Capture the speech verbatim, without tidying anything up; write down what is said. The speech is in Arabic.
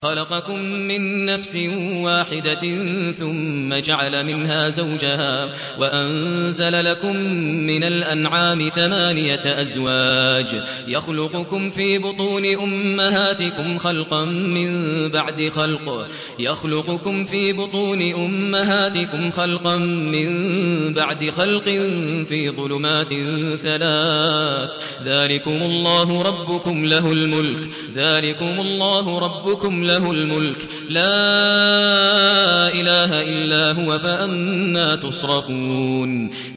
خلقكم من نفس واحدة ثم جعل منها زوجها وأنزل لكم من الأنعام ثمانية أزواج يخلقكم في بطون أمهاتكم خلقا من بعد خلق يخلقكم في بطون أمهاتكم خلقا من بعد خلق في ظلمات ثلاث ذلكم الله ربكم له الملك ذلكم الله ربكم له الملك لا إله إلا هو فأنى تصرفون